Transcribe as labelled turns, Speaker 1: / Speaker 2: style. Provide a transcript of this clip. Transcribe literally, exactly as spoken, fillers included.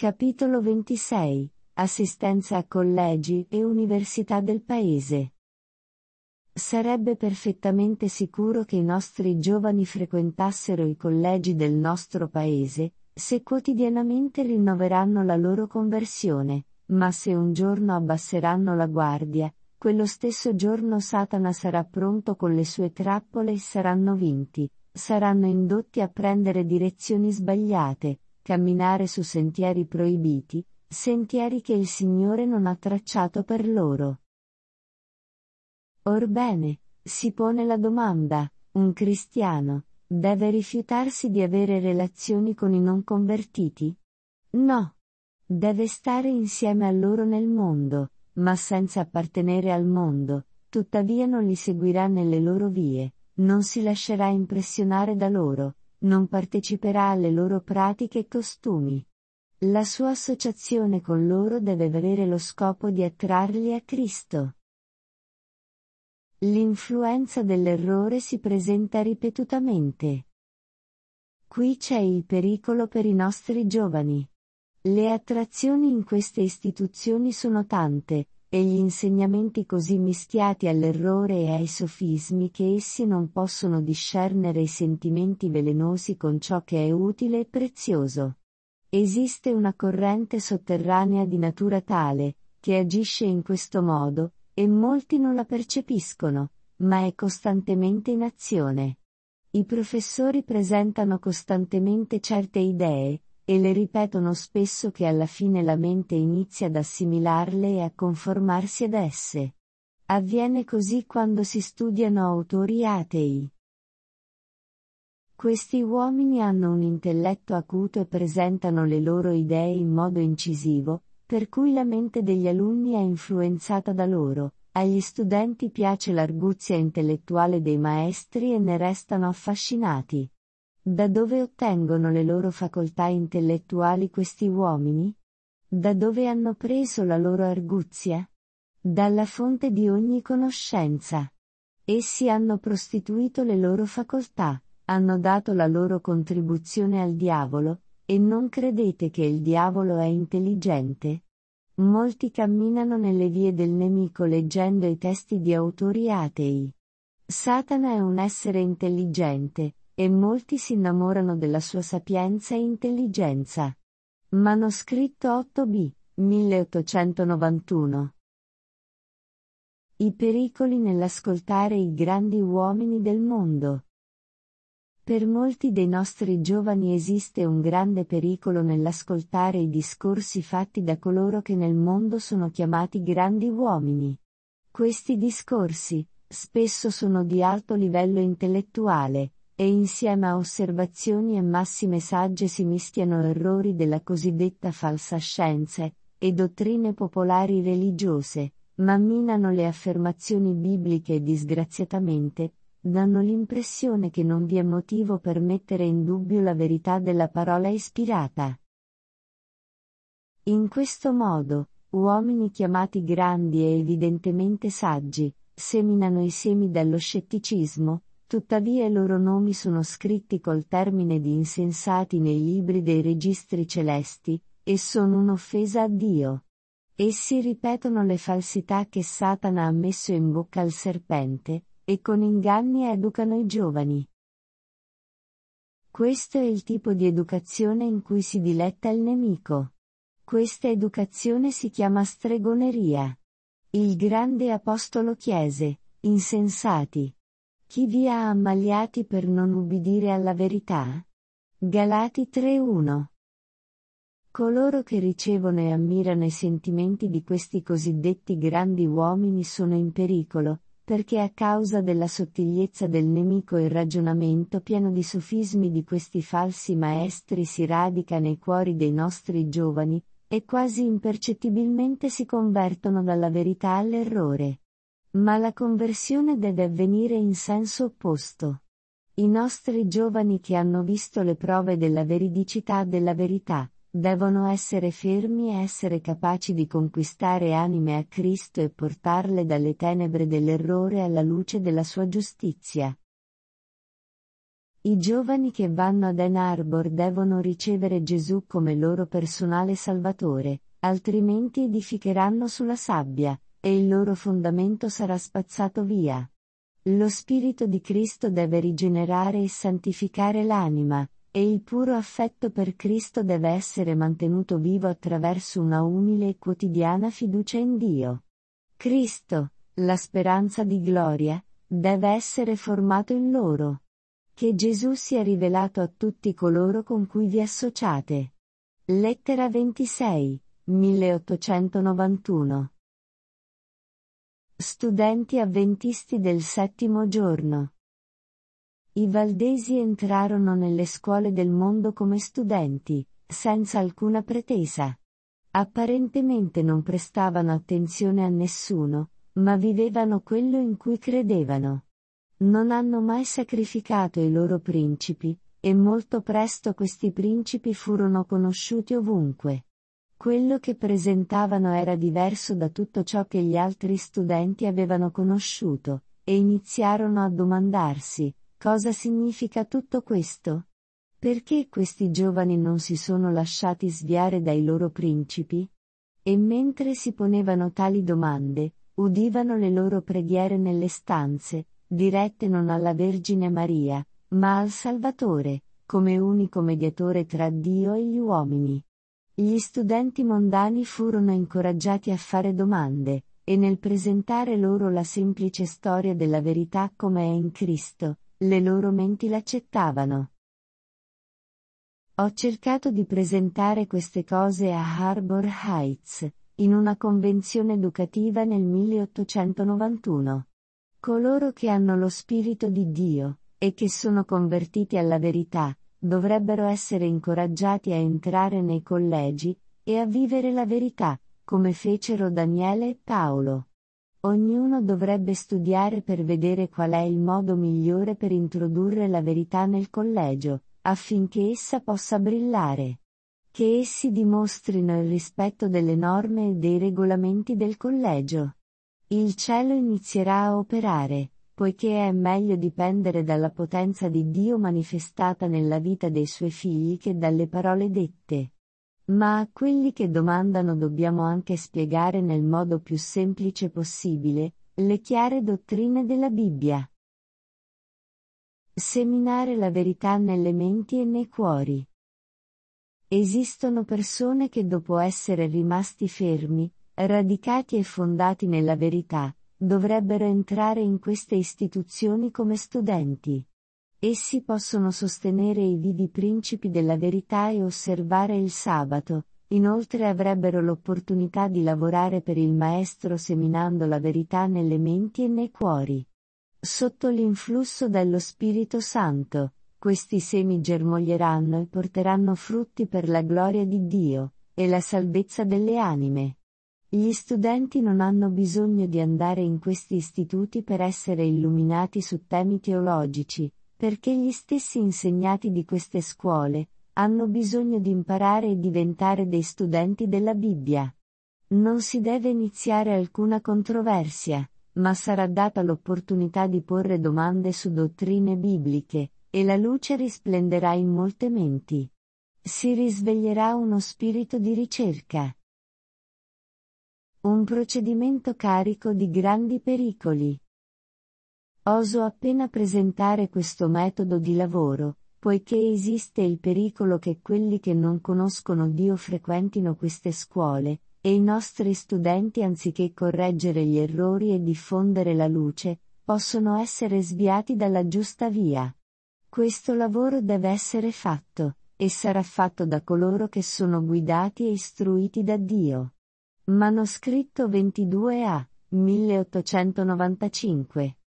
Speaker 1: Capitolo ventisei. Assistenza a collegi e università del Paese. Sarebbe perfettamente sicuro che i nostri giovani frequentassero i collegi del nostro Paese, se quotidianamente rinnoveranno la loro conversione, ma se un giorno abbasseranno la guardia, quello stesso giorno Satana sarà pronto con le sue trappole e saranno vinti, saranno indotti a prendere direzioni sbagliate, camminare su sentieri proibiti, sentieri che il Signore non ha tracciato per loro. Orbene, si pone la domanda, un cristiano deve rifiutarsi di avere relazioni con i non convertiti? No. Deve stare insieme a loro nel mondo, ma senza appartenere al mondo, tuttavia non li seguirà nelle loro vie, non si lascerà impressionare da loro, non parteciperà alle loro pratiche e costumi. La sua associazione con loro deve avere lo scopo di attrarli a Cristo. L'influenza dell'errore si presenta ripetutamente. Qui c'è il pericolo per i nostri giovani. Le attrazioni in queste istituzioni sono tante, e gli insegnamenti così mischiati all'errore e ai sofismi che essi non possono discernere i sentimenti velenosi con ciò che è utile e prezioso. Esiste una corrente sotterranea di natura tale, che agisce in questo modo, e molti non la percepiscono, ma è costantemente in azione. I professori presentano costantemente certe idee, e le ripetono spesso che alla fine la mente inizia ad assimilarle e a conformarsi ad esse. Avviene così quando si studiano autori atei. Questi uomini hanno un intelletto acuto e presentano le loro idee in modo incisivo, per cui la mente degli alunni è influenzata da loro, agli studenti piace l'arguzia intellettuale dei maestri e ne restano affascinati. Da dove ottengono le loro facoltà intellettuali questi uomini? Da dove hanno preso la loro arguzia? Dalla fonte di ogni conoscenza. Essi hanno prostituito le loro facoltà, hanno dato la loro contribuzione al diavolo, e non credete che il diavolo è intelligente? Molti camminano nelle vie del nemico leggendo i testi di autori atei. Satana è un essere intelligente, e molti si innamorano della sua sapienza e intelligenza. Manoscritto otto b, milleottocentonovantuno. I pericoli nell'ascoltare i grandi uomini del mondo. Per molti dei nostri giovani esiste un grande pericolo nell'ascoltare i discorsi fatti da coloro che nel mondo sono chiamati grandi uomini. Questi discorsi, spesso sono di alto livello intellettuale, e insieme a osservazioni e massime sagge si mischiano errori della cosiddetta falsa scienza, e dottrine popolari religiose, ma minano le affermazioni bibliche e disgraziatamente, danno l'impressione che non vi è motivo per mettere in dubbio la verità della parola ispirata. In questo modo, uomini chiamati grandi e evidentemente saggi, seminano i semi dello scetticismo, tuttavia i loro nomi sono scritti col termine di insensati nei libri dei registri celesti, e sono un'offesa a Dio. Essi ripetono le falsità che Satana ha messo in bocca al serpente, e con inganni educano i giovani. Questo è il tipo di educazione in cui si diletta il nemico. Questa educazione si chiama stregoneria. Il grande apostolo chiese, insensati. Chi vi ha ammaliati per non ubbidire alla verità? Galati tre uno. Coloro che ricevono e ammirano i sentimenti di questi cosiddetti grandi uomini sono in pericolo, perché a causa della sottigliezza del nemico il ragionamento pieno di sofismi di questi falsi maestri si radica nei cuori dei nostri giovani, e quasi impercettibilmente si convertono dalla verità all'errore. Ma la conversione deve avvenire in senso opposto. I nostri giovani che hanno visto le prove della veridicità della verità, devono essere fermi e essere capaci di conquistare anime a Cristo e portarle dalle tenebre dell'errore alla luce della sua giustizia. I giovani che vanno ad Ann Arbor devono ricevere Gesù come loro personale Salvatore, altrimenti edificheranno sulla sabbia, e il loro fondamento sarà spazzato via. Lo Spirito di Cristo deve rigenerare e santificare l'anima, e il puro affetto per Cristo deve essere mantenuto vivo attraverso una umile e quotidiana fiducia in Dio. Cristo, la speranza di gloria, deve essere formato in loro. Che Gesù sia rivelato a tutti coloro con cui vi associate. Lettera ventisei, milleottocentonovantuno. Studenti avventisti del settimo giorno. I valdesi entrarono nelle scuole del mondo come studenti, senza alcuna pretesa. Apparentemente non prestavano attenzione a nessuno, ma vivevano quello in cui credevano. Non hanno mai sacrificato i loro principi, e molto presto questi principi furono conosciuti ovunque. Quello che presentavano era diverso da tutto ciò che gli altri studenti avevano conosciuto, e iniziarono a domandarsi: cosa significa tutto questo? Perché questi giovani non si sono lasciati sviare dai loro principi? E mentre si ponevano tali domande, udivano le loro preghiere nelle stanze, dirette non alla Vergine Maria, ma al Salvatore, come unico mediatore tra Dio e gli uomini. Gli studenti mondani furono incoraggiati a fare domande, e nel presentare loro la semplice storia della verità come è in Cristo, le loro menti l'accettavano. Ho cercato di presentare queste cose a Harbor Heights, in una convenzione educativa nel milleottocentonovantuno. Coloro che hanno lo Spirito di Dio, e che sono convertiti alla verità, dovrebbero essere incoraggiati a entrare nei collegi, e a vivere la verità, come fecero Daniele e Paolo. Ognuno dovrebbe studiare per vedere qual è il modo migliore per introdurre la verità nel collegio, affinché essa possa brillare. Che essi dimostrino il rispetto delle norme e dei regolamenti del collegio. Il cielo inizierà a operare, poiché è meglio dipendere dalla potenza di Dio manifestata nella vita dei suoi figli che dalle parole dette. Ma a quelli che domandano dobbiamo anche spiegare nel modo più semplice possibile le chiare dottrine della Bibbia. Seminare la verità nelle menti e nei cuori. Esistono persone che dopo essere rimasti fermi, radicati e fondati nella verità, dovrebbero entrare in queste istituzioni come studenti. Essi possono sostenere i vivi principi della verità e osservare il sabato, inoltre avrebbero l'opportunità di lavorare per il Maestro seminando la verità nelle menti e nei cuori. Sotto l'influsso dello Spirito Santo, questi semi germoglieranno e porteranno frutti per la gloria di Dio, e la salvezza delle anime. Gli studenti non hanno bisogno di andare in questi istituti per essere illuminati su temi teologici, perché gli stessi insegnati di queste scuole hanno bisogno di imparare e diventare dei studenti della Bibbia. Non si deve iniziare alcuna controversia, ma sarà data l'opportunità di porre domande su dottrine bibliche, e la luce risplenderà in molte menti. Si risveglierà uno spirito di ricerca. Un procedimento carico di grandi pericoli. Oso appena presentare questo metodo di lavoro, poiché esiste il pericolo che quelli che non conoscono Dio frequentino queste scuole, e i nostri studenti anziché correggere gli errori e diffondere la luce, possono essere sviati dalla giusta via. Questo lavoro deve essere fatto, e sarà fatto da coloro che sono guidati e istruiti da Dio. Manoscritto ventidue A, milleottocentonovantacinque.